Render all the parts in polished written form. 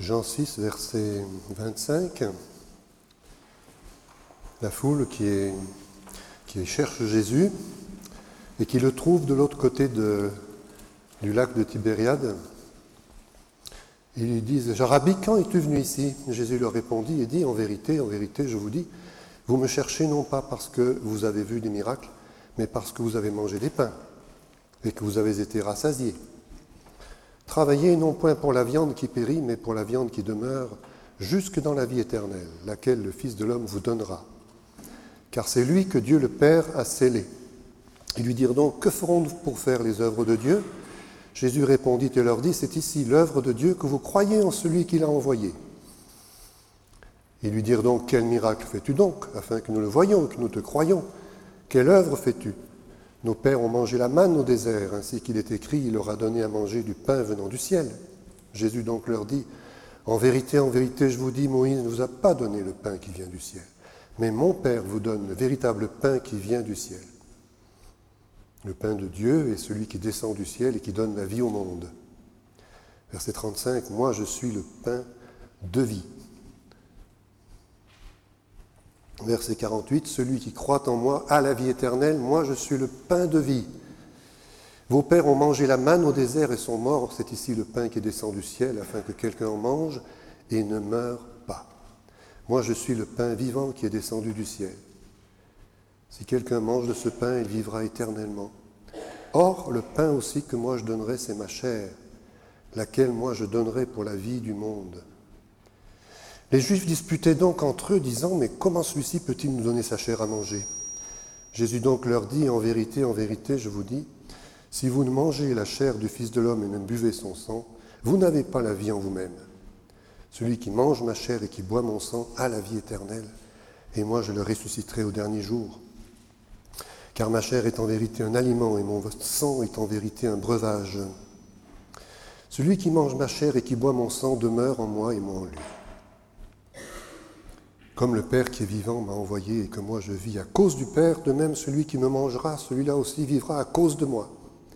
Jean 6, verset 25, la foule qui cherche Jésus et qui le trouve de l'autre côté du lac de Tibériade. Ils lui disent « Rabbi, quand es-tu venu ici ?» Jésus leur répondit et dit « En vérité, je vous dis, vous me cherchez non pas parce que vous avez vu des miracles, mais parce que vous avez mangé des pains et que vous avez été rassasiés. Travaillez non point pour la viande qui périt, mais pour la viande qui demeure jusque dans la vie éternelle, laquelle le Fils de l'homme vous donnera. Car c'est lui que Dieu le Père a scellé. » Ils lui dirent donc « Que ferons-nous pour faire les œuvres de Dieu ?» Jésus répondit et leur dit « C'est ici l'œuvre de Dieu, que vous croyez en celui qui l'a envoyé. » Ils lui dirent donc « Quel miracle fais-tu donc, afin que nous le voyions, que nous te croyions? Quelle œuvre fais-tu? Nos pères ont mangé la manne au désert, ainsi qu'il est écrit, il leur a donné à manger du pain venant du ciel. » Jésus donc leur dit, en vérité, je vous dis, Moïse ne vous a pas donné le pain qui vient du ciel, mais mon Père vous donne le véritable pain qui vient du ciel. Le pain de Dieu est celui qui descend du ciel et qui donne la vie au monde. Verset 35, moi je suis le pain de vie. Verset 48, celui qui croit en moi a la vie éternelle, moi je suis le pain de vie. Vos pères ont mangé la manne au désert et sont morts, c'est ici le pain qui descend du ciel, afin que quelqu'un en mange et ne meure pas. Moi je suis le pain vivant qui est descendu du ciel. Si quelqu'un mange de ce pain, il vivra éternellement. Or, le pain aussi que moi je donnerai, c'est ma chair, laquelle moi je donnerai pour la vie du monde. Les Juifs disputaient donc entre eux, disant « Mais comment celui-ci peut-il nous donner sa chair à manger ?» Jésus donc leur dit « En vérité, je vous dis, si vous ne mangez la chair du Fils de l'homme et ne buvez son sang, vous n'avez pas la vie en vous-même. Celui qui mange ma chair et qui boit mon sang a la vie éternelle, et moi je le ressusciterai au dernier jour. Car ma chair est en vérité un aliment et mon sang est en vérité un breuvage. Celui qui mange ma chair et qui boit mon sang demeure en moi et moi en lui. Comme le Père qui est vivant m'a envoyé et que moi je vis à cause du Père, de même celui qui me mangera, celui-là aussi vivra à cause de moi. »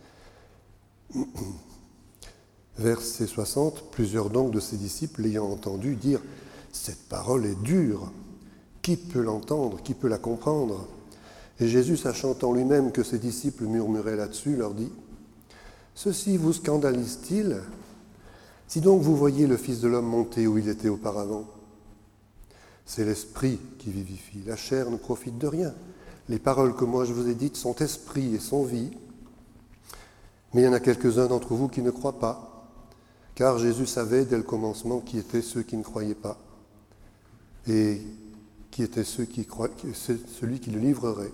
Verset 60, plusieurs donc de ses disciples l'ayant entendu dire « Cette parole est dure, qui peut l'entendre, qui peut la comprendre ?» Et Jésus, sachant en lui-même que ses disciples murmuraient là-dessus, leur dit « Ceci vous scandalise-t-il? Si donc vous voyez le Fils de l'homme monter où il était auparavant, c'est l'esprit qui vivifie, la chair ne profite de rien. Les paroles que moi je vous ai dites sont esprit et sont vie, mais il y en a quelques-uns d'entre vous qui ne croient pas, car Jésus savait dès le commencement qui étaient ceux qui ne croyaient pas, et qui étaient celui qui le livrerait.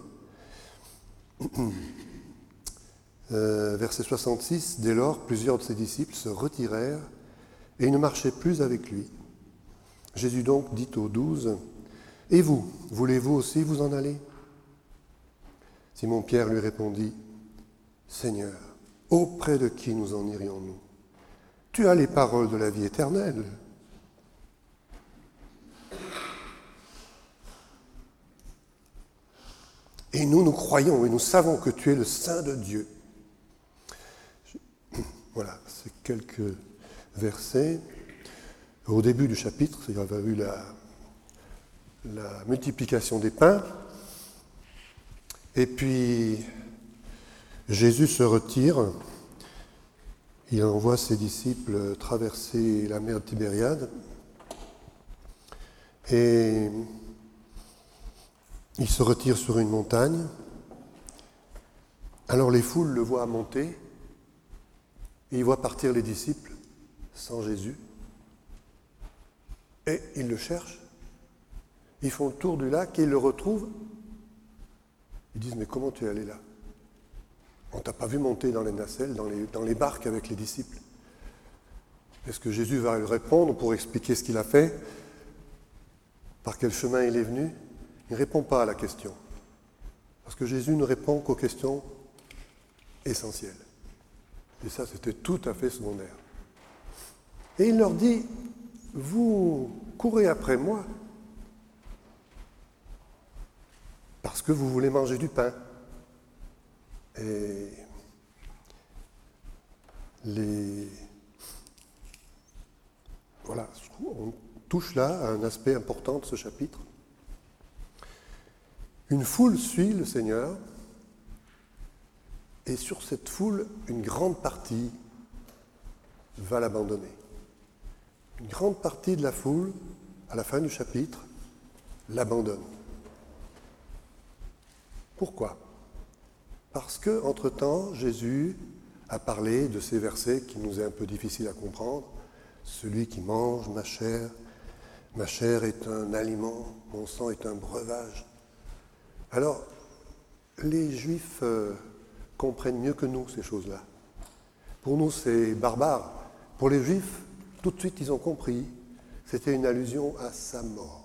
Verset 66, dès lors, plusieurs de ses disciples se retirèrent et ils ne marchaient plus avec lui. Jésus donc dit aux 12, « Et vous, voulez-vous aussi vous en aller ?» Simon-Pierre lui répondit, « Seigneur, auprès de qui nous en irions-nous? Tu as les paroles de la vie éternelle. » Et nous croyons et nous savons que tu es le Saint de Dieu. Voilà, c'est quelques versets. Au début du chapitre, il y avait eu la multiplication des pains. Et puis, Jésus se retire. Il envoie ses disciples traverser la mer de Tibériade. Et il se retire sur une montagne. Alors les foules le voient monter et ils voient partir les disciples sans Jésus. Et ils le cherchent. Ils font le tour du lac et ils le retrouvent. Ils disent « Mais comment tu es allé là? On ne t'a pas vu monter dans les nacelles, dans les barques avec les disciples. » Est-ce que Jésus va lui répondre pour expliquer ce qu'il a fait? Par quel chemin il est venu? Il ne répond pas à la question. Parce que Jésus ne répond qu'aux questions essentielles. Et ça, c'était tout à fait secondaire. Et il leur dit, vous courez après moi parce que vous voulez manger du pain. Et voilà, je touche là à un aspect important de ce chapitre. Une foule suit le Seigneur, et sur cette foule, une grande partie va l'abandonner. Une grande partie de la foule, à la fin du chapitre, l'abandonne. Pourquoi ? Parce que, entre-temps, Jésus a parlé de ces versets qui nous est un peu difficile à comprendre. Celui qui mange ma chair est un aliment, mon sang est un breuvage. Alors, les Juifs comprennent mieux que nous ces choses-là. Pour nous, c'est barbare. Pour les Juifs, tout de suite, ils ont compris. C'était une allusion à sa mort.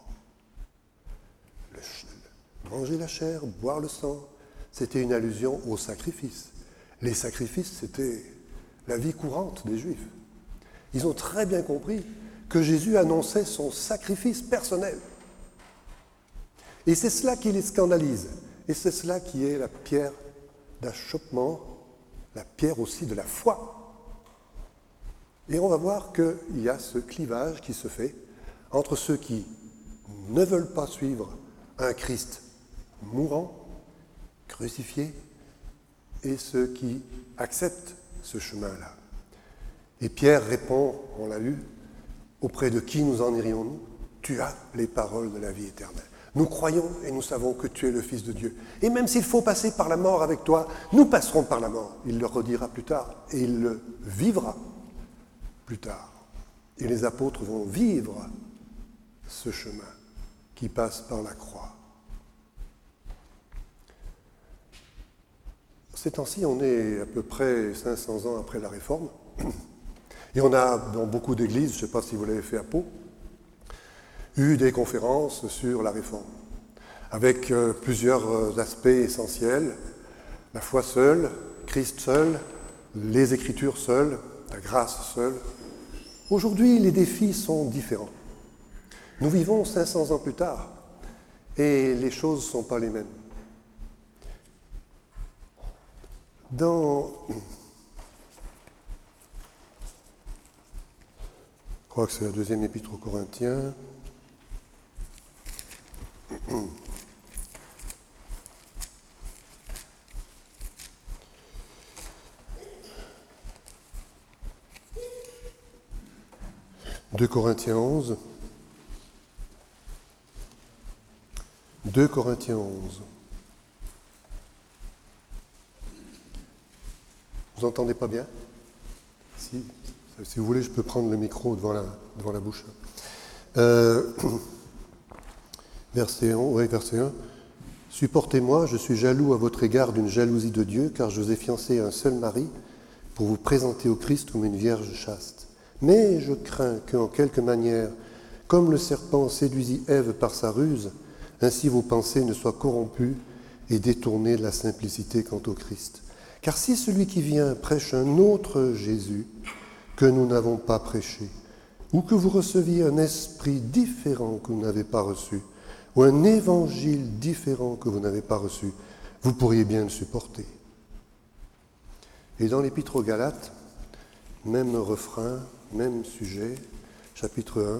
Manger la chair, boire le sang, c'était une allusion au sacrifice. Les sacrifices, c'était la vie courante des Juifs. Ils ont très bien compris que Jésus annonçait son sacrifice personnel. Et c'est cela qui les scandalise. Et c'est cela qui est la pierre d'achoppement, la pierre aussi de la foi. Et on va voir qu'il y a ce clivage qui se fait entre ceux qui ne veulent pas suivre un Christ mourant, crucifié, et ceux qui acceptent ce chemin-là. Et Pierre répond, on l'a lu, auprès de qui nous en irions-nous ? Tu as les paroles de la vie éternelle. Nous croyons et nous savons que tu es le Fils de Dieu. Et même s'il faut passer par la mort avec toi, nous passerons par la mort. Il le redira plus tard et il le vivra plus tard. Et les apôtres vont vivre ce chemin qui passe par la croix. Ces temps-ci, on est à peu près 500 ans après la Réforme. Et on a, dans beaucoup d'églises, je ne sais pas si vous l'avez fait à Pau, eu des conférences sur la Réforme, avec plusieurs aspects essentiels. La foi seule, Christ seul, les Écritures seules, la grâce seule. Aujourd'hui, les défis sont différents. Nous vivons 500 ans plus tard, et les choses ne sont pas les mêmes. Je crois que c'est la deuxième épître aux Corinthiens. « 2 Corinthiens 11. 2 Corinthiens 11. Vous entendez pas bien ? Si vous voulez, je peux prendre le micro devant la bouche. Verset 1. « Supportez-moi, je suis jaloux à votre égard d'une jalousie de Dieu, car je vous ai fiancé à un seul mari pour vous présenter au Christ comme une vierge chaste. Mais je crains qu'en quelque manière, comme le serpent séduisit Ève par sa ruse, ainsi vos pensées ne soient corrompues et détournées de la simplicité quant au Christ. Car si celui qui vient prêche un autre Jésus que nous n'avons pas prêché, ou que vous receviez un esprit différent que vous n'avez pas reçu, ou un évangile différent que vous n'avez pas reçu, vous pourriez bien le supporter. » Et dans l'Épître aux Galates, même refrain, même sujet, chapitre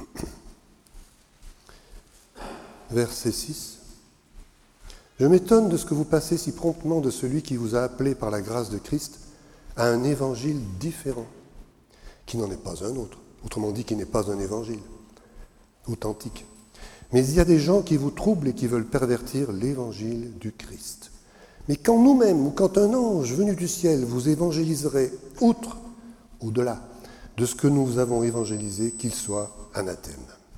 1, verset 6. « Je m'étonne de ce que vous passez si promptement de celui qui vous a appelé par la grâce de Christ à un évangile différent, qui n'en est pas un autre, autrement dit qui n'est pas un évangile authentique. Mais il y a des gens qui vous troublent et qui veulent pervertir l'évangile du Christ. Mais quand nous-mêmes, ou quand un ange venu du ciel vous évangéliserait outre, au-delà de ce que nous avons évangélisé, qu'il soit anathème. »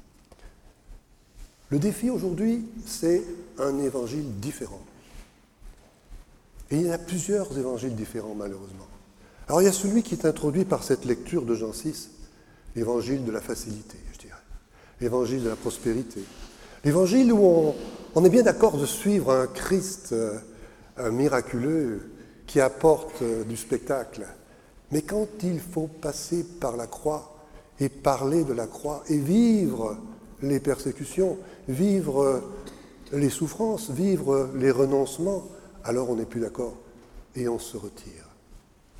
Le défi aujourd'hui, c'est un évangile différent. Et il y a plusieurs évangiles différents, malheureusement. Alors il y a celui qui est introduit par cette lecture de Jean 6, l'évangile de la facilité, je dirais, l'évangile de la prospérité, l'évangile où on est bien d'accord de suivre un Christ miraculeux qui apporte du spectacle. Mais quand il faut passer par la croix et parler de la croix et vivre les persécutions, vivre les souffrances, vivre les renoncements, alors on n'est plus d'accord et on se retire.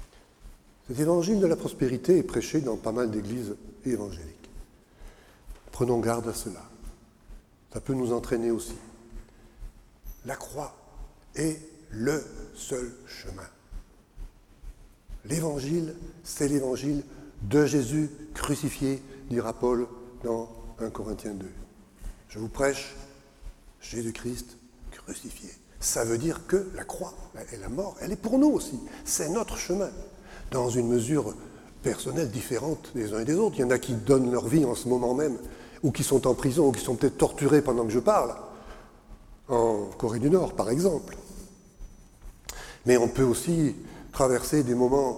Cet évangile de la prospérité est prêché dans pas mal d'églises évangéliques. Prenons garde à cela. Ça peut nous entraîner aussi. La croix est le seul chemin. L'évangile, c'est l'évangile de Jésus crucifié, dira Paul dans 1 Corinthiens 2. Je vous prêche Jésus-Christ crucifié. Ça veut dire que la croix et la mort, elle est pour nous aussi. C'est notre chemin, dans une mesure personnelle différente des uns et des autres. Il y en a qui donnent leur vie en ce moment même, ou qui sont en prison, ou qui sont peut-être torturés pendant que je parle, en Corée du Nord, par exemple. Mais on peut aussi traverser des moments,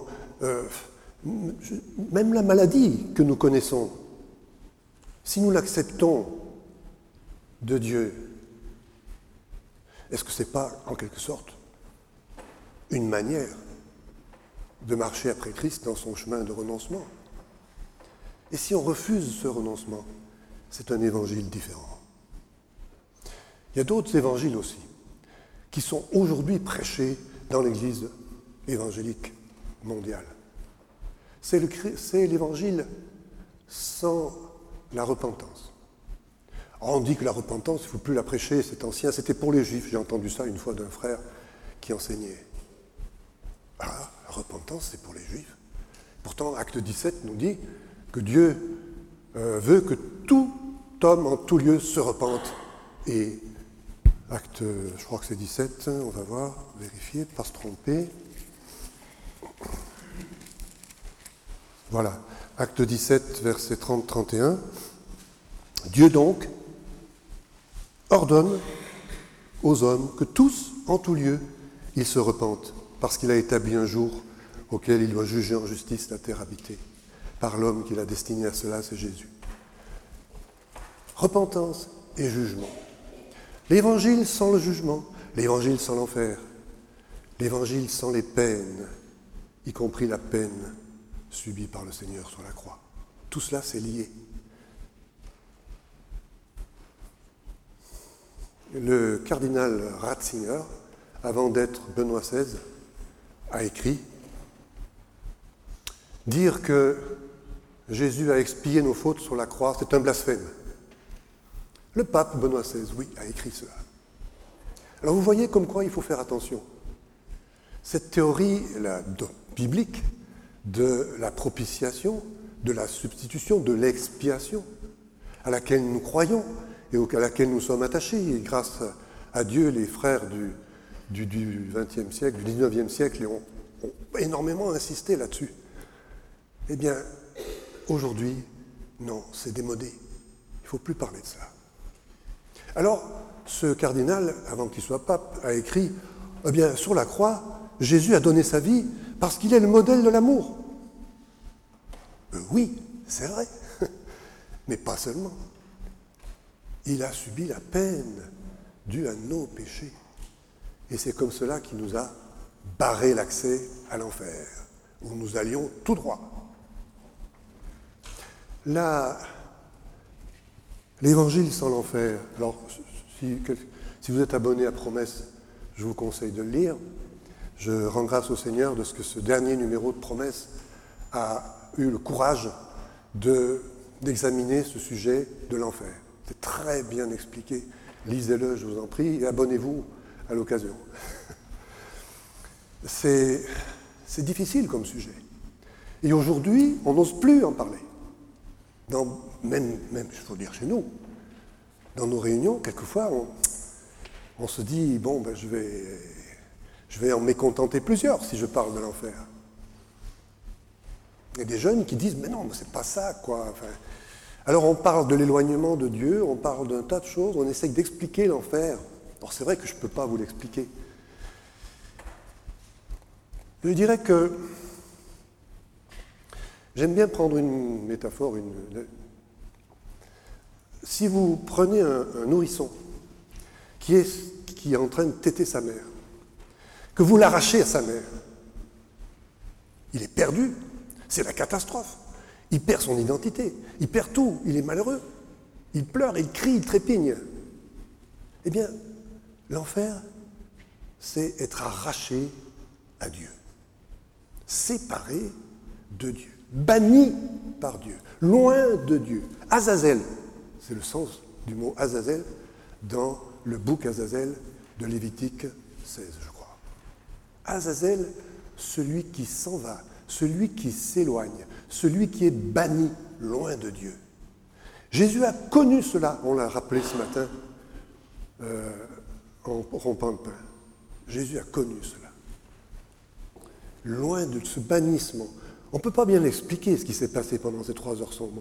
même la maladie que nous connaissons. Si nous l'acceptons de Dieu, est-ce que ce n'est pas, en quelque sorte, une manière de marcher après Christ dans son chemin de renoncement? Et si on refuse ce renoncement, c'est un évangile différent. Il y a d'autres évangiles aussi, qui sont aujourd'hui prêchés dans l'Église évangélique mondiale. C'est l'évangile sans la repentance. On dit que la repentance, il ne faut plus la prêcher, c'est ancien, c'était pour les Juifs. J'ai entendu ça une fois d'un frère qui enseignait. Ah, la repentance, c'est pour les Juifs. Pourtant, Acte 17 nous dit que Dieu veut que tout homme en tout lieu se repente. Et Acte, je crois que c'est 17, on va voir, vérifier, pas se tromper. Voilà, Acte 17, versets 30-31. Dieu donc ordonne aux hommes que tous, en tout lieu, ils se repentent, parce qu'il a établi un jour auquel il doit juger en justice la terre habitée, par l'homme qu'il a destiné à cela, c'est Jésus. Repentance et jugement. L'évangile sans le jugement, l'évangile sans l'enfer, l'évangile sans les peines, y compris la peine subie par le Seigneur sur la croix. Tout cela, c'est lié. Le cardinal Ratzinger, avant d'être Benoît XVI, a écrit « Dire que Jésus a expié nos fautes sur la croix, c'est un blasphème. » Le pape Benoît XVI, oui, a écrit cela. Alors vous voyez comme quoi il faut faire attention. Cette théorie biblique de la propitiation, de la substitution, de l'expiation, à laquelle nous croyons et à laquelle nous sommes attachés, et grâce à Dieu, les frères du XXe siècle, du XIXe siècle ont énormément insisté là-dessus. Eh bien, aujourd'hui, non, c'est démodé. Il ne faut plus parler de ça. Alors, ce cardinal, avant qu'il soit pape, a écrit « Eh bien, sur la croix, Jésus a donné sa vie parce qu'il est le modèle de l'amour. » Oui, c'est vrai, mais pas seulement. Il a subi la peine due à nos péchés. Et c'est comme cela qu'il nous a barré l'accès à l'enfer, où nous allions tout droit. L'évangile sans l'enfer, alors si vous êtes abonné à Promesse, je vous conseille de le lire. Je rends grâce au Seigneur de ce que ce dernier numéro de Promesse a eu le courage d'examiner ce sujet de l'enfer. C'est très bien expliqué. Lisez-le, je vous en prie, et abonnez-vous à l'occasion. C'est difficile comme sujet. Et aujourd'hui, on n'ose plus en parler. Même, il faut dire chez nous, dans nos réunions, quelquefois, on se dit, bon, ben, je vais en mécontenter plusieurs si je parle de l'enfer. Il y a des jeunes qui disent, mais non, mais c'est pas ça, quoi. Enfin, alors on parle de l'éloignement de Dieu, on parle d'un tas de choses, on essaye d'expliquer l'enfer. Alors c'est vrai que je ne peux pas vous l'expliquer. Je dirais que j'aime bien prendre une métaphore. Si vous prenez un nourrisson qui est en train de téter sa mère, que vous l'arrachez à sa mère, il est perdu, c'est la catastrophe. Il perd son identité, il perd tout, il est malheureux, il pleure, il crie, il trépigne. Eh bien, l'enfer, c'est être arraché à Dieu, séparé de Dieu, banni par Dieu, loin de Dieu. Azazel, C'est le sens du mot Azazel dans le bouc Azazel de Lévitique 16, je crois. Azazel, celui qui s'en va, celui qui s'éloigne, celui qui est banni loin de Dieu. Jésus a connu cela, on l'a rappelé ce matin en rompant le pain. Jésus a connu cela. Loin de ce bannissement. On ne peut pas bien l'expliquer ce qui s'est passé pendant ces 3 heures sombres.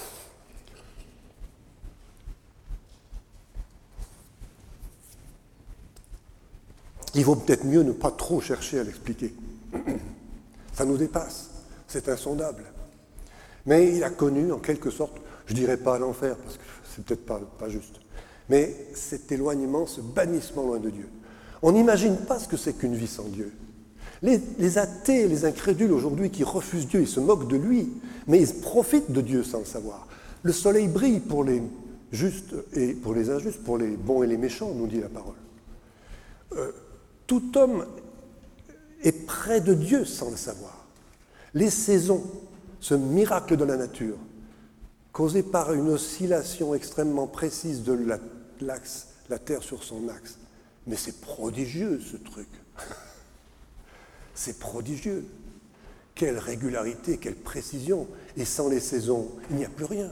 Il vaut peut-être mieux ne pas trop chercher à l'expliquer. Ça nous dépasse, c'est insondable. Mais il a connu, en quelque sorte, je ne dirais pas l'enfer, parce que c'est peut-être pas juste, mais cet éloignement, ce bannissement loin de Dieu. On n'imagine pas ce que c'est qu'une vie sans Dieu. Les athées, les incrédules aujourd'hui qui refusent Dieu, ils se moquent de lui, mais ils profitent de Dieu sans le savoir. Le soleil brille pour les justes et pour les injustes, pour les bons et les méchants, nous dit la parole. Tout homme est près de Dieu sans le savoir. Les saisons, ce miracle de la nature, causé par une oscillation extrêmement précise de l'axe, la Terre sur son axe. Mais c'est prodigieux ce truc. C'est prodigieux. Quelle régularité, quelle précision. Et sans les saisons, il n'y a plus rien.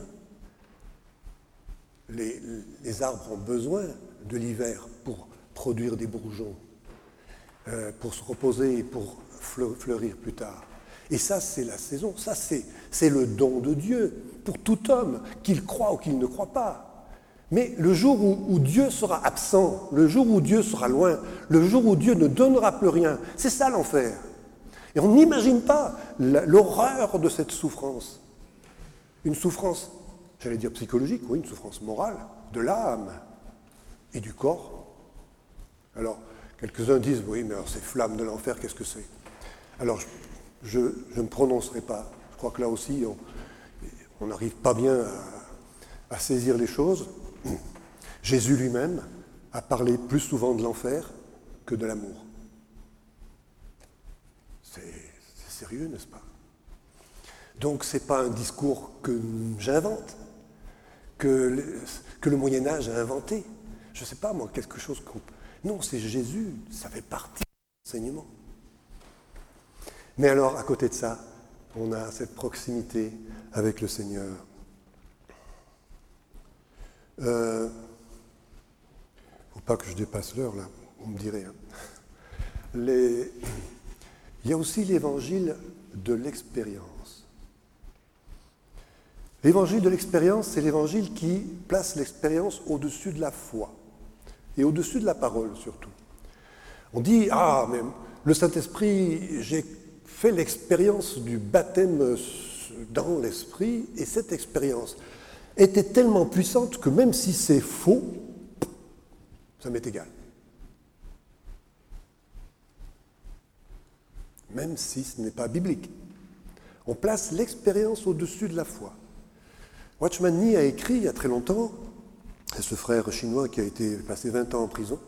Les arbres ont besoin de l'hiver pour produire des bourgeons, pour se reposer et pour fleurir plus tard. Et ça, c'est la saison. Ça, c'est le don de Dieu pour tout homme, qu'il croit ou qu'il ne croit pas. Mais le jour où Dieu sera absent, le jour où Dieu sera loin, le jour où Dieu ne donnera plus rien, c'est ça l'enfer. Et on n'imagine pas l'horreur de cette souffrance. Une souffrance, j'allais dire psychologique, oui, une souffrance morale, de l'âme et du corps. Alors, quelques-uns disent, oui, mais alors ces flammes de l'enfer, qu'est-ce que c'est? Alors, je ne prononcerai pas. Je crois que là aussi, on n'arrive pas bien à saisir les choses. Jésus lui-même a parlé plus souvent de l'enfer que de l'amour. C'est sérieux, n'est-ce pas? Donc, ce n'est pas un discours que j'invente, que le Moyen-Âge a inventé. Je ne sais pas, moi, quelque chose qu'on... Non, c'est Jésus, ça fait partie de l'enseignement. Mais alors, à côté de ça, on a cette proximité avec le Seigneur. Faut pas que je dépasse l'heure, là, vous me direz. Il y a aussi l'évangile de l'expérience. L'évangile de l'expérience, c'est l'évangile qui place l'expérience au-dessus de la foi et au-dessus de la parole, surtout. On dit, ah, mais le Saint-Esprit, j'ai fait l'expérience du baptême dans l'esprit, et cette expérience était tellement puissante que même si c'est faux, ça m'est égal. Même si ce n'est pas biblique. On place l'expérience au-dessus de la foi. Watchman Nee a écrit il y a très longtemps, c'est ce frère chinois qui a été passé 20 ans en prison,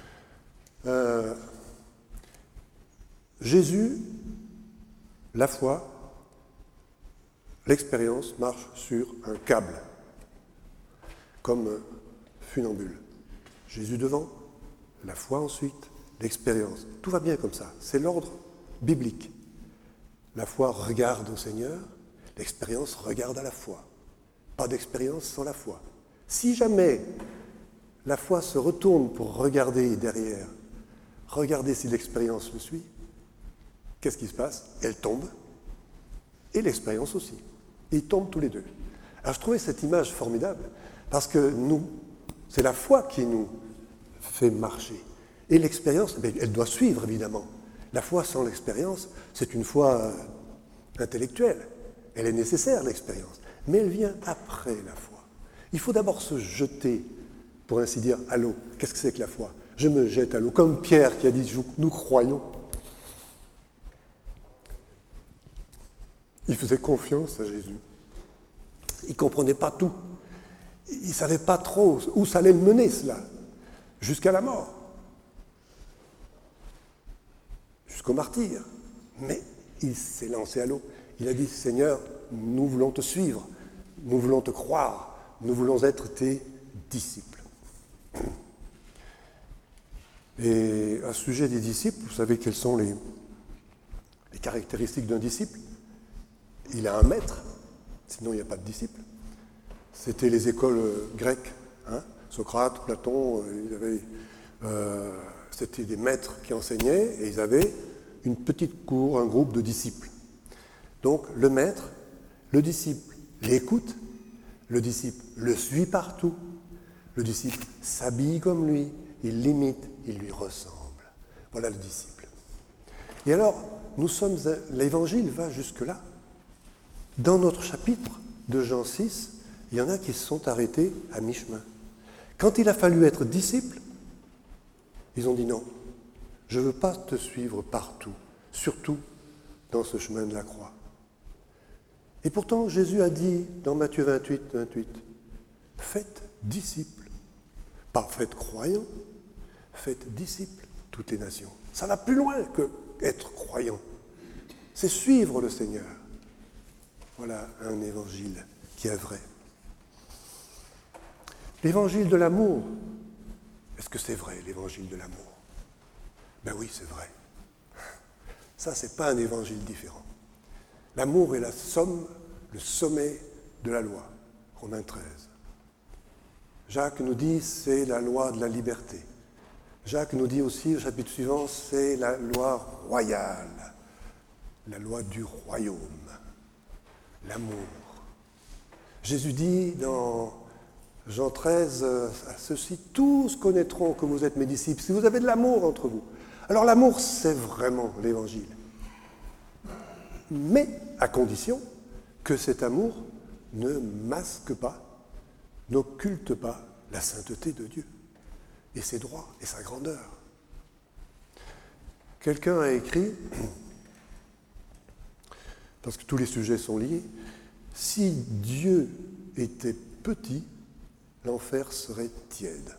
Jésus, la foi, l'expérience marche sur un câble, comme funambule. Jésus devant, la foi ensuite, l'expérience. Tout va bien comme ça, c'est l'ordre biblique. La foi regarde au Seigneur, l'expérience regarde à la foi. Pas d'expérience sans la foi. Si jamais la foi se retourne pour regarder derrière, regarder si l'expérience le suit, qu'est-ce qui se passe? Elle tombe, et l'expérience aussi. Et ils tombent tous les deux. Alors je trouvais cette image formidable, parce que nous, c'est la foi qui nous fait marcher. Et l'expérience, elle doit suivre, évidemment. La foi sans l'expérience, c'est une foi intellectuelle. Elle est nécessaire, l'expérience. Mais elle vient après la foi. Il faut d'abord se jeter, pour ainsi dire, à l'eau. Qu'est-ce que c'est que la foi? Je me jette à l'eau, comme Pierre qui a dit « nous croyons ». Il faisait confiance à Jésus. Il ne comprenait pas tout. Il ne savait pas trop où ça allait le mener, cela, jusqu'à la mort, jusqu'au martyre. Mais il s'est lancé à l'eau. Il a dit, Seigneur, nous voulons te suivre, nous voulons te croire, nous voulons être tes disciples. Et à ce sujet des disciples, vous savez quelles sont les caractéristiques d'un disciple? Il a un maître, sinon il n'y a pas de disciple. C'était les écoles grecques, hein? Socrate, Platon, c'était des maîtres qui enseignaient et ils avaient une petite cour, un groupe de disciples. Donc le maître, le disciple l'écoute, le disciple le suit partout, le disciple s'habille comme lui, il l'imite, il lui ressemble. Voilà le disciple. Et alors, l'évangile va jusque-là. Dans notre chapitre de Jean 6, il y en a qui se sont arrêtés à mi-chemin. Quand il a fallu être disciple, ils ont dit non, je ne veux pas te suivre partout, surtout dans ce chemin de la croix. Et pourtant, Jésus a dit dans Matthieu 28, faites disciples, pas faites croyants, faites disciples toutes les nations. Ça va plus loin que être croyant. C'est suivre le Seigneur. Voilà un évangile qui est vrai. L'évangile de l'amour, est-ce que c'est vrai, l'évangile de l'amour? Ben oui, c'est vrai. Ça, c'est pas un évangile différent. L'amour est la somme, le sommet de la loi. Romains 13. Jacques nous dit, c'est la loi de la liberté. Jacques nous dit aussi, au chapitre suivant, c'est la loi royale, la loi du royaume, l'amour. Jésus dit dans Jean 13, à ceux-ci, tous connaîtront que vous êtes mes disciples, si vous avez de l'amour entre vous. Alors l'amour, c'est vraiment l'évangile. Mais à condition que cet amour ne masque pas, n'occulte pas la sainteté de Dieu et ses droits et sa grandeur. Quelqu'un a écrit, parce que tous les sujets sont liés, si Dieu était petit, l'enfer serait tiède.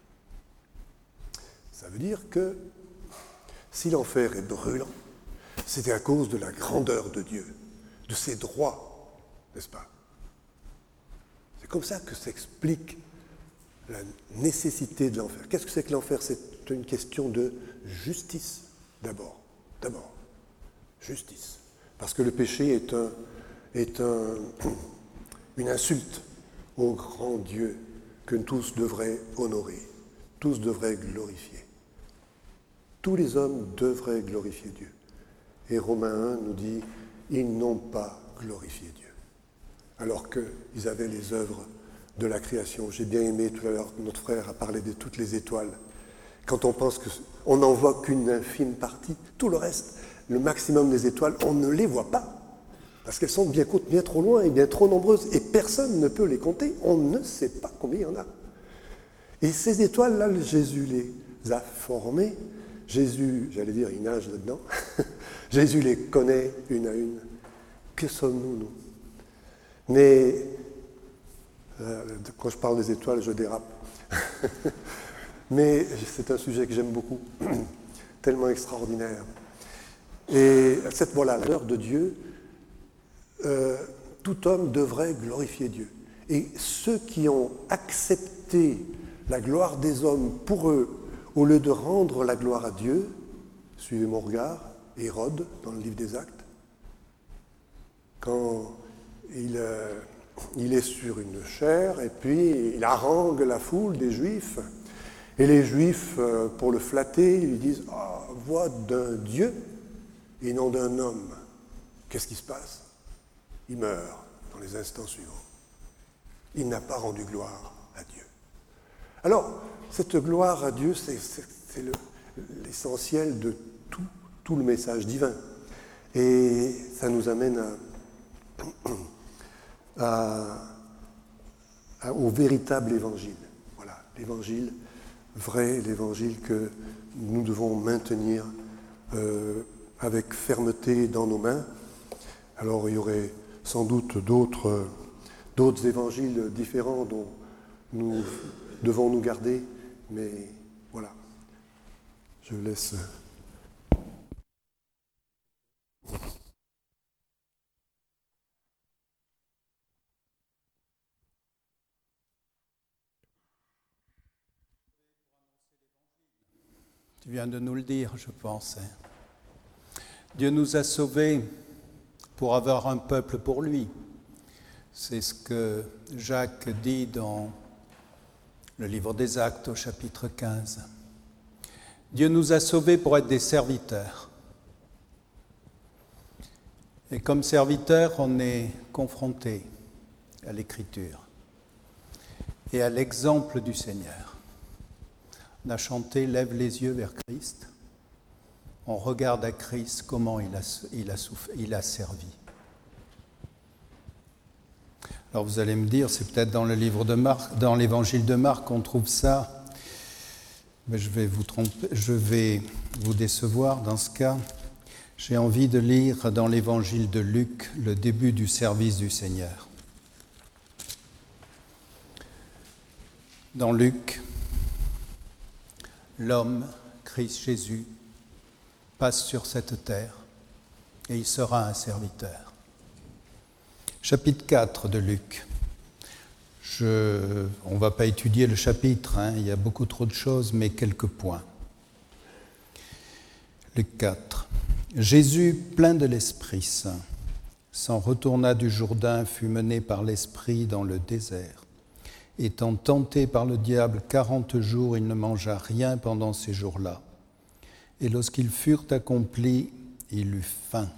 Ça veut dire que si l'enfer est brûlant, c'est à cause de la grandeur de Dieu, de ses droits, n'est-ce pas? C'est comme ça que s'explique la nécessité de l'enfer. Qu'est-ce que c'est que l'enfer? C'est une question de justice, d'abord. D'abord, justice. Parce que le péché est une insulte au grand Dieu que tous devraient honorer, tous devraient glorifier. Tous les hommes devraient glorifier Dieu. Et Romains 1 nous dit, ils n'ont pas glorifié Dieu, alors qu'ils avaient les œuvres de la création. J'ai bien aimé tout à l'heure, notre frère a parlé de toutes les étoiles. Quand on pense qu'on n'en voit qu'une infime partie, tout le reste, le maximum des étoiles, on ne les voit pas, parce qu'elles sont bien trop loin et bien trop nombreuses, et personne ne peut les compter, on ne sait pas combien il y en a. Et ces étoiles-là, Jésus les a formées. Jésus, j'allais dire, il nage là-dedans. Jésus les connaît une à une. Que sommes-nous, nous? Mais, quand je parle des étoiles, je dérape. Mais c'est un sujet que j'aime beaucoup, tellement extraordinaire. Et cette voilà, l'heure de Dieu, tout homme devrait glorifier Dieu. Et ceux qui ont accepté la gloire des hommes pour eux, au lieu de rendre la gloire à Dieu, suivez mon regard, Hérode, dans le livre des Actes, quand il est sur une chaire et puis il harangue la foule des Juifs, et les Juifs, pour le flatter, lui disent « Ah, voix d'un Dieu et non d'un homme ». Qu'est-ce qui se passe? Il meurt dans les instants suivants. Il n'a pas rendu gloire à Dieu. Alors, cette gloire à Dieu, c'est l'essentiel de tout le message divin. Et ça nous amène au véritable évangile. Voilà, l'évangile vrai, l'évangile que nous devons maintenir avec fermeté dans nos mains. Alors, il y aurait sans doute d'autres évangiles différents dont nous devons nous garder, mais voilà, je laisse. Tu viens de nous le dire, je pense. Dieu nous a sauvés pour avoir un peuple pour lui. C'est ce que Jacques dit dans le livre des Actes au chapitre 15. Dieu nous a sauvés pour être des serviteurs. Et comme serviteurs, on est confronté à l'Écriture et à l'exemple du Seigneur. On a chanté « Lève les yeux vers Christ ». On regarde à Christ comment il a servi. Alors vous allez me dire, c'est peut-être dans le livre de Marc, dans l'évangile de Marc qu'on trouve ça. Mais je vais vous décevoir dans ce cas. J'ai envie de lire dans l'évangile de Luc le début du service du Seigneur. Dans Luc, l'homme, Christ Jésus, passe sur cette terre et il sera un serviteur. Chapitre 4 de Luc. On ne va pas étudier le chapitre, il y a beaucoup trop de choses, mais quelques points. Luc 4. Jésus, plein de l'Esprit Saint, s'en retourna du Jourdain, fut mené par l'Esprit dans le désert. Étant tenté par le diable 40 jours, il ne mangea rien pendant ces jours-là. Et lorsqu'ils furent accomplis, il eut faim.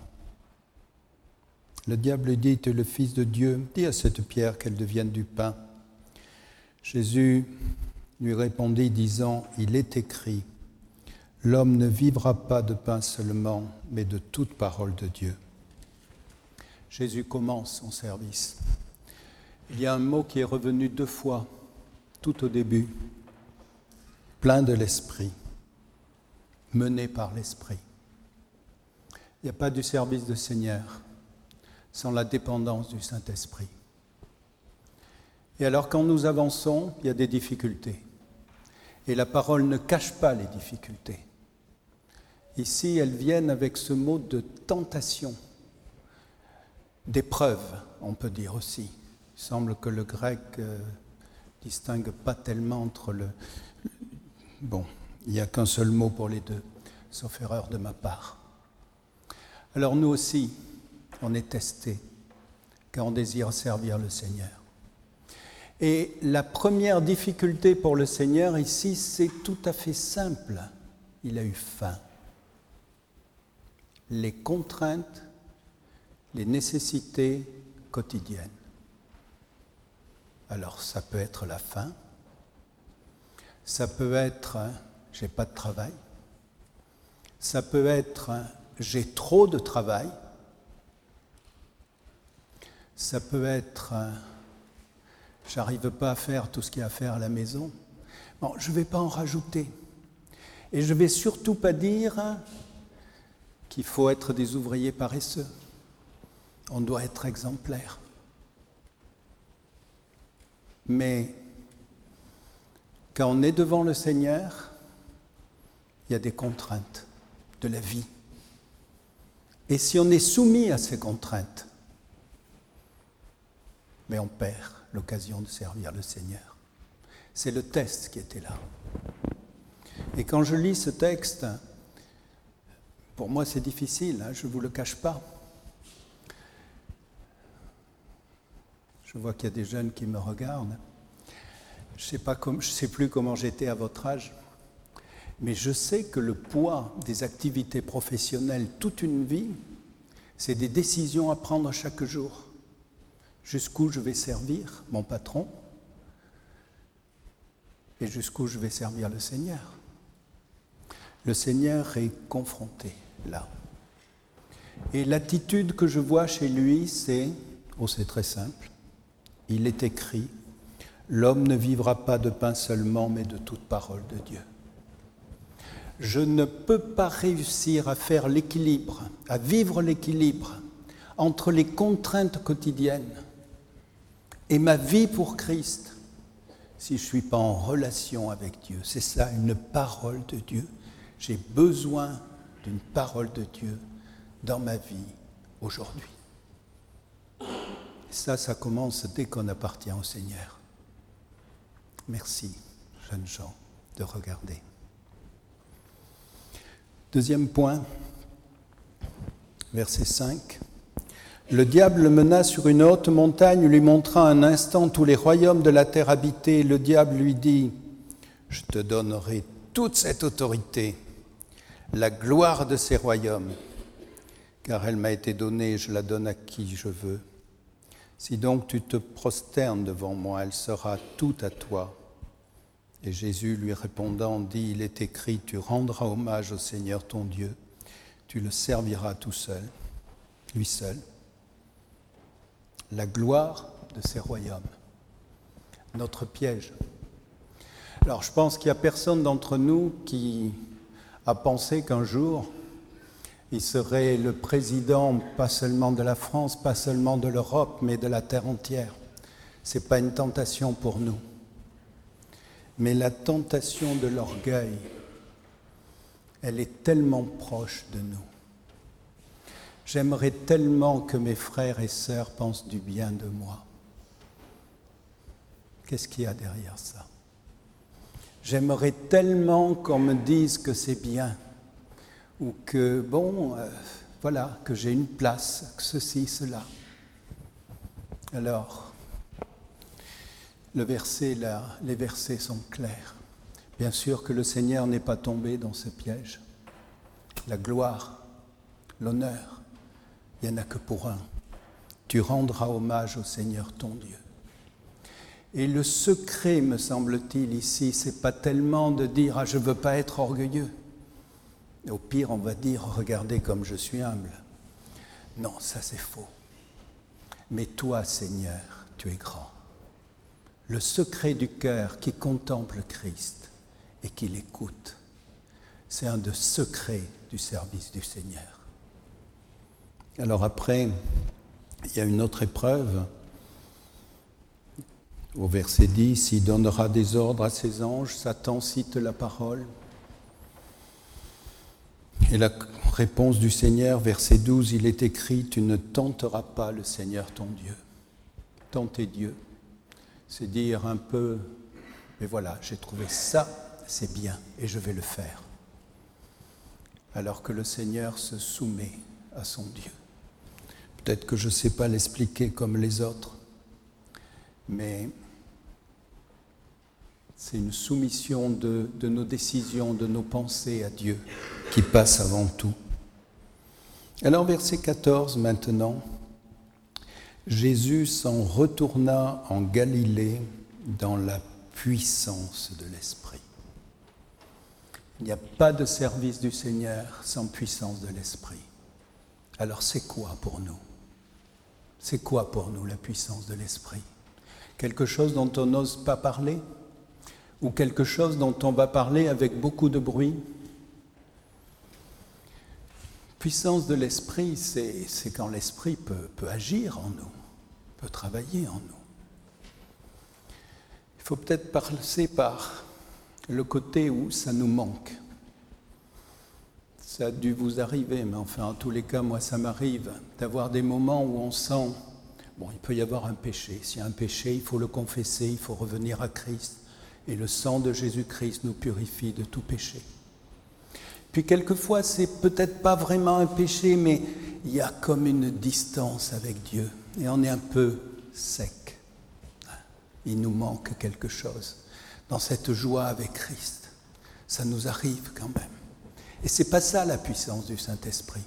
Le diable lui dit, « Tu es le Fils de Dieu, dis à cette pierre qu'elle devienne du pain. » Jésus lui répondit, disant, « Il est écrit, l'homme ne vivra pas de pain seulement, mais de toute parole de Dieu. » Jésus commence son service. Il y a un mot qui est revenu 2 fois, tout au début, plein de l'Esprit, mené par l'Esprit. Il n'y a pas du service de Seigneur sans la dépendance du Saint-Esprit. Et alors quand nous avançons, il y a des difficultés. Et la parole ne cache pas les difficultés. Ici, elles viennent avec ce mot de tentation, d'épreuve, on peut dire aussi. Il semble que le grec distingue pas tellement entre le... Bon, il n'y a qu'un seul mot pour les deux, sauf erreur de ma part. Alors nous aussi, on est testés quand on désire servir le Seigneur. Et la première difficulté pour le Seigneur ici, c'est tout à fait simple. Il a eu faim. Les contraintes, les nécessités quotidiennes. Alors ça peut être la faim, ça peut être j'ai pas de travail, ça peut être j'ai trop de travail, ça peut être j'arrive pas à faire tout ce qu'il y a à faire à la maison. Bon, je ne vais pas en rajouter. Et je ne vais surtout pas dire qu'il faut être des ouvriers paresseux. On doit être exemplaire. Mais quand on est devant le Seigneur, il y a des contraintes de la vie. Et si on est soumis à ces contraintes, mais on perd l'occasion de servir le Seigneur. C'est le test qui était là. Et quand je lis ce texte, pour moi c'est difficile, je ne vous le cache pas. Je vois qu'il y a des jeunes qui me regardent. Je ne sais plus comment j'étais à votre âge, mais je sais que le poids des activités professionnelles toute une vie, c'est des décisions à prendre chaque jour. Jusqu'où je vais servir mon patron et jusqu'où je vais servir le Seigneur. Le Seigneur est confronté là. Et l'attitude que je vois chez lui, c'est très simple. Il est écrit, l'homme ne vivra pas de pain seulement, mais de toute parole de Dieu. Je ne peux pas réussir à faire l'équilibre, à vivre l'équilibre entre les contraintes quotidiennes et ma vie pour Christ si je ne suis pas en relation avec Dieu. C'est ça, une parole de Dieu. J'ai besoin d'une parole de Dieu dans ma vie aujourd'hui. Ça commence dès qu'on appartient au Seigneur. Merci, jeunes gens, de regarder. Deuxième point, verset 5. Le diable le mena sur une haute montagne, lui montra un instant tous les royaumes de la terre habitée. Le diable lui dit, « Je te donnerai toute cette autorité, la gloire de ces royaumes, car elle m'a été donnée et je la donne à qui je veux. Si donc tu te prosternes devant moi, elle sera toute à toi. » Et Jésus lui répondant dit, « Il est écrit, tu rendras hommage au Seigneur ton Dieu, tu le serviras tout seul, lui seul. » La gloire de ces royaumes, notre piège. Alors je pense qu'il n'y a personne d'entre nous qui a pensé qu'un jour, il serait le président, pas seulement de la France, pas seulement de l'Europe, mais de la terre entière. Ce n'est pas une tentation pour nous. Mais la tentation de l'orgueil, elle est tellement proche de nous. J'aimerais tellement que mes frères et sœurs pensent du bien de moi. Qu'est-ce qu'il y a derrière ça? J'aimerais tellement qu'on me dise que c'est bien, ou que, voilà, que j'ai une place, que ceci, cela. Alors, les versets sont clairs. Bien sûr que le Seigneur n'est pas tombé dans ce piège. La gloire, l'honneur, il n'y en a que pour un. Tu rendras hommage au Seigneur ton Dieu. Et le secret, me semble-t-il, ici, c'est pas tellement de dire « Ah, je ne veux pas être orgueilleux ». Au pire, on va dire « Regardez comme je suis humble ». Non, ça c'est faux. Mais toi, Seigneur, tu es grand. Le secret du cœur qui contemple Christ et qui l'écoute, c'est un des secrets du service du Seigneur. Alors après, il y a une autre épreuve. Au verset 10, il donnera des ordres à ses anges. Satan cite la parole. Et la réponse du Seigneur, verset 12, il est écrit, tu ne tenteras pas le Seigneur ton Dieu. Tenter Dieu, c'est dire un peu, mais voilà, j'ai trouvé ça, c'est bien, et je vais le faire. Alors que le Seigneur se soumet à son Dieu. Peut-être que je ne sais pas l'expliquer comme les autres, mais c'est une soumission de nos décisions, de nos pensées à Dieu qui passe avant tout. Alors verset 14 maintenant, Jésus s'en retourna en Galilée dans la puissance de l'Esprit. Il n'y a pas de service du Seigneur sans puissance de l'Esprit. Alors c'est quoi pour nous? C'est quoi pour nous la puissance de l'Esprit? Quelque chose dont on n'ose pas parler? Ou quelque chose dont on va parler avec beaucoup de bruit? Puissance de l'Esprit, c'est quand l'Esprit peut agir en nous, peut travailler en nous. Il faut peut-être passer par le côté où ça nous manque. Ça a dû vous arriver, mais enfin, en tous les cas, moi, ça m'arrive d'avoir des moments où on sent, il peut y avoir un péché. S'il y a un péché, il faut le confesser, il faut revenir à Christ. Et le sang de Jésus-Christ nous purifie de tout péché. Puis quelquefois, c'est peut-être pas vraiment un péché, mais il y a comme une distance avec Dieu. Et on est un peu sec. Il nous manque quelque chose. Dans cette joie avec Christ, ça nous arrive quand même. Et c'est pas ça la puissance du Saint-Esprit.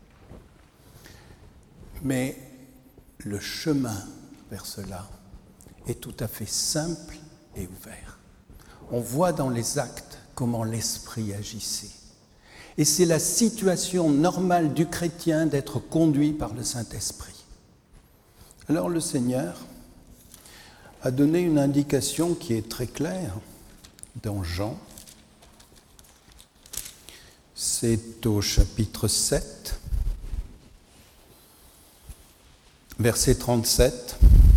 Mais le chemin vers cela est tout à fait simple et ouvert. On voit dans les actes comment l'Esprit agissait. Et c'est la situation normale du chrétien d'être conduit par le Saint-Esprit. Alors le Seigneur a donné une indication qui est très claire dans Jean. C'est au chapitre 7, verset 37,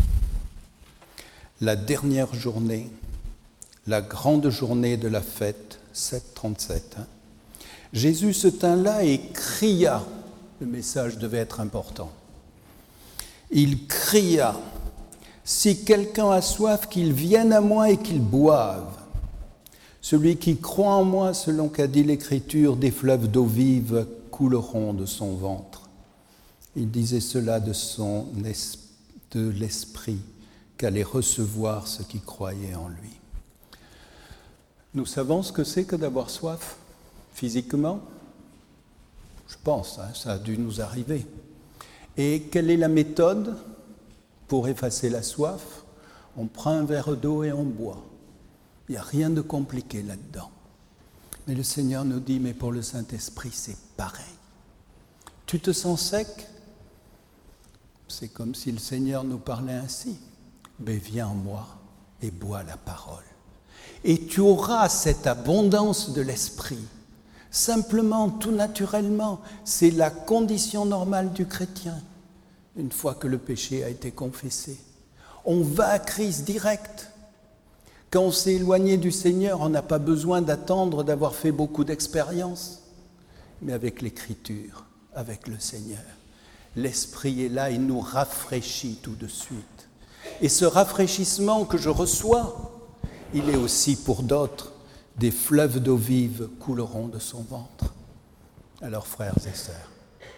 la dernière journée, la grande journée de la fête, 7:37. Jésus se tint là et cria, le message devait être important. Il cria, « Si quelqu'un a soif, qu'il vienne à moi et qu'il boive. Celui qui croit en moi, selon qu'a dit l'Écriture, des fleuves d'eau vive couleront de son ventre. Il disait cela de l'Esprit qu'allait recevoir ceux qui croyaient en lui. Nous savons ce que c'est que d'avoir soif, physiquement. Je pense, ça a dû nous arriver. Et quelle est la méthode pour effacer la soif? On prend un verre d'eau et on boit. Il n'y a rien de compliqué là-dedans. Mais le Seigneur nous dit, mais pour le Saint-Esprit, c'est pareil. Tu te sens sec? C'est comme si le Seigneur nous parlait ainsi. Mais viens en moi et bois la parole. Et tu auras cette abondance de l'Esprit. Simplement, tout naturellement, c'est la condition normale du chrétien. Une fois que le péché a été confessé, on va à Christ direct. Quand on s'est éloigné du Seigneur, on n'a pas besoin d'attendre d'avoir fait beaucoup d'expériences. Mais avec l'Écriture, avec le Seigneur, l'Esprit est là et nous rafraîchit tout de suite. Et ce rafraîchissement que je reçois, il est aussi pour d'autres. Des fleuves d'eau vive couleront de son ventre. Alors, frères et sœurs,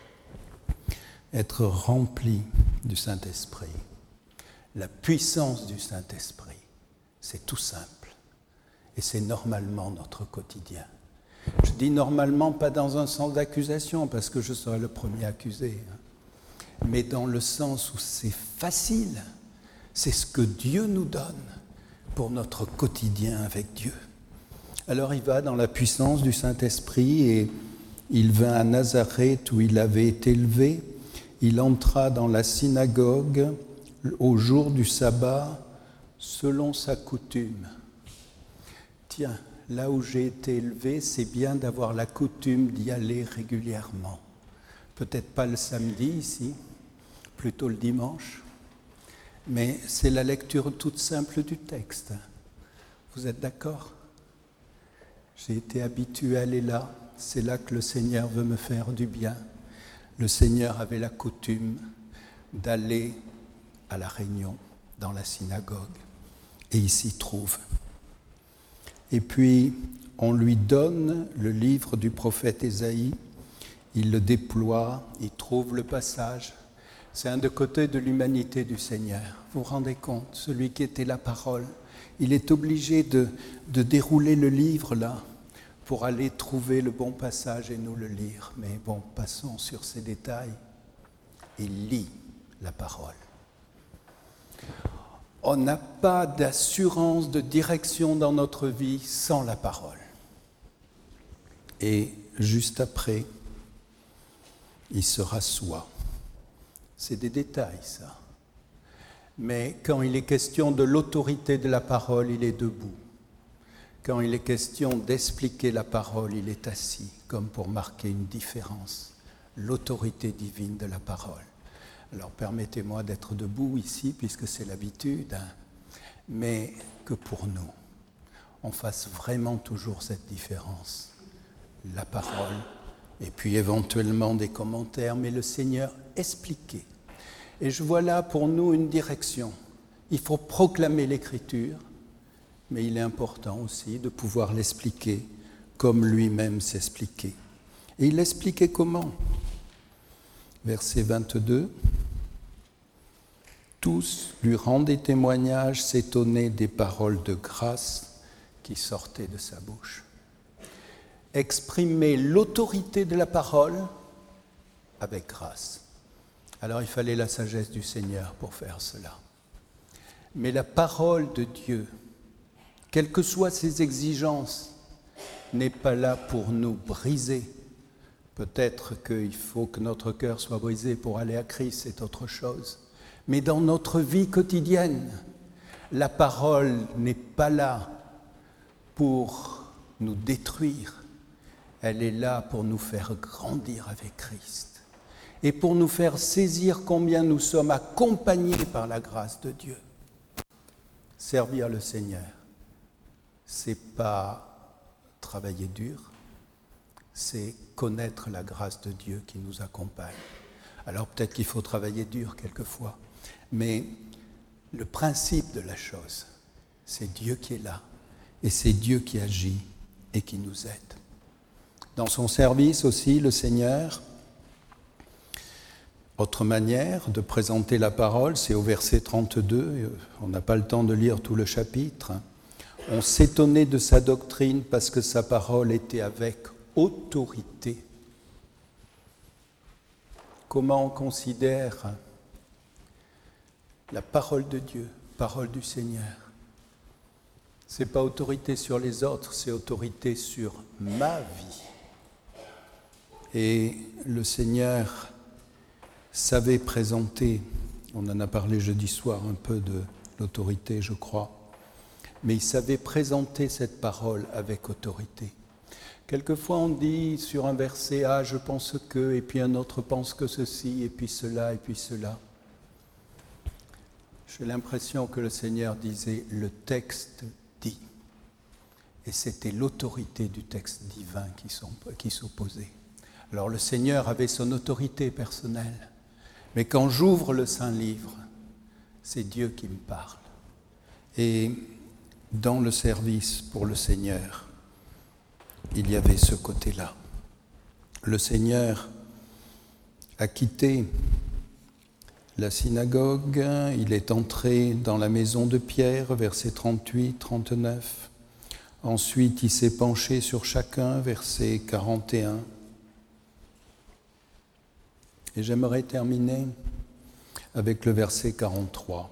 être remplis du Saint-Esprit, la puissance du Saint-Esprit, c'est tout simple. Et c'est normalement notre quotidien. Je dis normalement, pas dans un sens d'accusation, parce que je serai le premier accusé, mais dans le sens où c'est facile. C'est ce que Dieu nous donne pour notre quotidien avec Dieu. Alors il va dans la puissance du Saint-Esprit et il vint à Nazareth où il avait été élevé. Il entra dans la synagogue au jour du sabbat selon sa coutume. Tiens, là où j'ai été élevé, c'est bien d'avoir la coutume d'y aller régulièrement. Peut-être pas le samedi ici, plutôt le dimanche, mais c'est la lecture toute simple du texte. Vous êtes d'accord ? J'ai été habitué à aller là, c'est là que le Seigneur veut me faire du bien. Le Seigneur avait la coutume d'aller à la réunion dans la synagogue et il s'y trouve. Et puis, on lui donne le livre du prophète Ésaïe, il le déploie, il trouve le passage. C'est un des côtés de l'humanité du Seigneur. Vous vous rendez compte, celui qui était la parole, il est obligé de dérouler le livre là pour aller trouver le bon passage et nous le lire. Mais bon, passons sur ces détails. Il lit la parole. On n'a pas d'assurance de direction dans notre vie sans la parole. Et juste après, il se rassoit. C'est des détails, ça. Mais quand il est question de l'autorité de la parole, il est debout. Quand il est question d'expliquer la parole, il est assis, comme pour marquer une différence. L'autorité divine de la parole. Alors permettez-moi d'être debout ici, puisque c'est l'habitude, mais que pour nous, on fasse vraiment toujours cette différence. La parole, et puis éventuellement des commentaires, mais le Seigneur expliquait. Et je vois là pour nous une direction. Il faut proclamer l'Écriture, mais il est important aussi de pouvoir l'expliquer comme lui-même s'expliquait. Et il l'expliquait comment ? Verset 22. Tous lui rendaient témoignage, s'étonnaient des paroles de grâce qui sortaient de sa bouche. Exprimer l'autorité de la parole avec grâce. Alors il fallait la sagesse du Seigneur pour faire cela. Mais la parole de Dieu, quelles que soient ses exigences, n'est pas là pour nous briser. Peut-être qu'il faut que notre cœur soit brisé pour aller à Christ, c'est autre chose. Mais dans notre vie quotidienne, la parole n'est pas là pour nous détruire. Elle est là pour nous faire grandir avec Christ et pour nous faire saisir combien nous sommes accompagnés par la grâce de Dieu. Servir le Seigneur, c'est pas travailler dur, c'est connaître la grâce de Dieu qui nous accompagne. Alors peut-être qu'il faut travailler dur quelquefois, mais le principe de la chose, c'est Dieu qui est là Et c'est Dieu qui agit et qui nous aide. Dans son service aussi, le Seigneur, autre manière de présenter la parole, c'est au verset 32, on n'a pas le temps de lire tout le chapitre. On s'étonnait de sa doctrine parce que sa parole était avec autorité. Comment on considère la parole de Dieu, parole du Seigneur? Ce n'est pas autorité sur les autres, c'est autorité sur ma vie. Et le Seigneur savait présenter, on en a parlé jeudi soir un peu de l'autorité, je crois, mais il savait présenter cette parole avec autorité. Quelquefois on dit sur un verset, ah je pense que, et puis un autre pense que ceci, et puis cela, et puis cela. J'ai l'impression que le Seigneur disait, le texte dit. Et c'était l'autorité du texte divin qui s'opposait. Alors le Seigneur avait son autorité personnelle, mais quand j'ouvre le Saint-Livre, c'est Dieu qui me parle. Et dans le service pour le Seigneur, il y avait ce côté-là. Le Seigneur a quitté la synagogue, il est entré dans la maison de Pierre, versets 38, 39. Ensuite, il s'est penché sur chacun, verset 41. Et j'aimerais terminer avec le verset 43.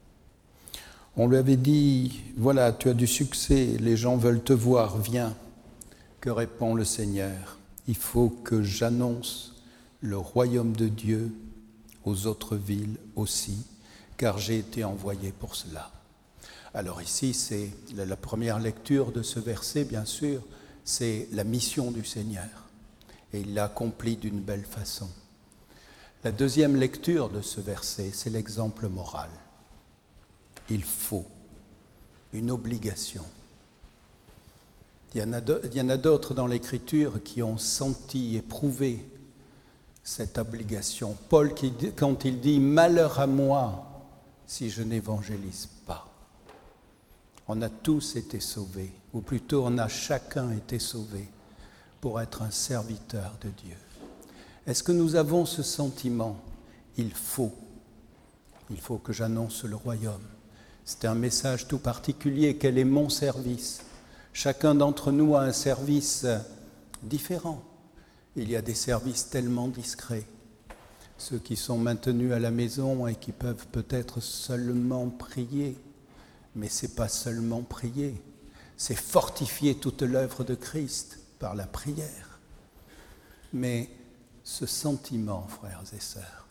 On lui avait dit, voilà, tu as du succès, les gens veulent te voir, viens. Que répond le Seigneur? Il faut que j'annonce le royaume de Dieu aux autres villes aussi, car j'ai été envoyé pour cela. Alors ici, c'est la première lecture de ce verset, bien sûr, c'est la mission du Seigneur. Et il l'a accomplie d'une belle façon. La deuxième lecture de ce verset, c'est l'exemple moral. Il faut, une obligation. Il y en a d'autres dans l'Écriture qui ont senti, éprouvé cette obligation. Paul, quand il dit « Malheur à moi si je n'évangélise pas », on a tous été sauvés, ou plutôt on a chacun été sauvé pour être un serviteur de Dieu. Est-ce que nous avons ce sentiment? Il faut que j'annonce le royaume. C'est un message tout particulier. Quel est mon service? Chacun d'entre nous a un service différent. Il y a des services tellement discrets. Ceux qui sont maintenus à la maison et qui peuvent peut-être seulement prier. Mais ce n'est pas seulement prier, c'est fortifier toute l'œuvre de Christ par la prière. Mais ce sentiment, frères et sœurs,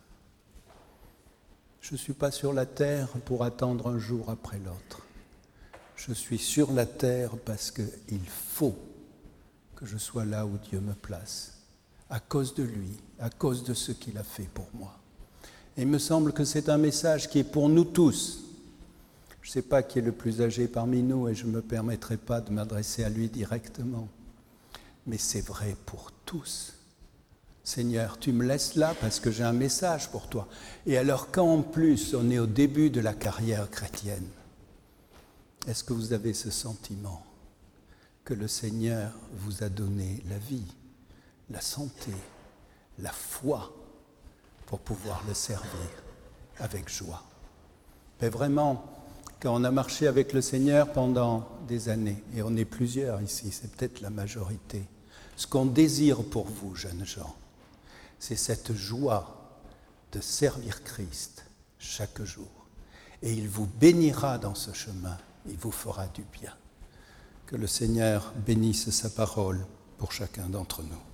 je ne suis pas sur la terre pour attendre un jour après l'autre. Je suis sur la terre parce qu'il faut que je sois là où Dieu me place, à cause de lui, à cause de ce qu'il a fait pour moi. Et il me semble que c'est un message qui est pour nous tous. Je ne sais pas qui est le plus âgé parmi nous et je ne me permettrai pas de m'adresser à lui directement. Mais c'est vrai pour tous. Seigneur, tu me laisses là parce que j'ai un message pour toi. Et alors quand en plus on est au début de la carrière chrétienne, est-ce que vous avez ce sentiment que le Seigneur vous a donné la vie, la santé, la foi pour pouvoir le servir avec joie? Mais vraiment, quand on a marché avec le Seigneur pendant des années, et on est plusieurs ici, c'est peut-être la majorité, ce qu'on désire pour vous, jeunes gens, c'est cette joie de servir Christ chaque jour. Et il vous bénira dans ce chemin, il vous fera du bien. Que le Seigneur bénisse sa parole pour chacun d'entre nous.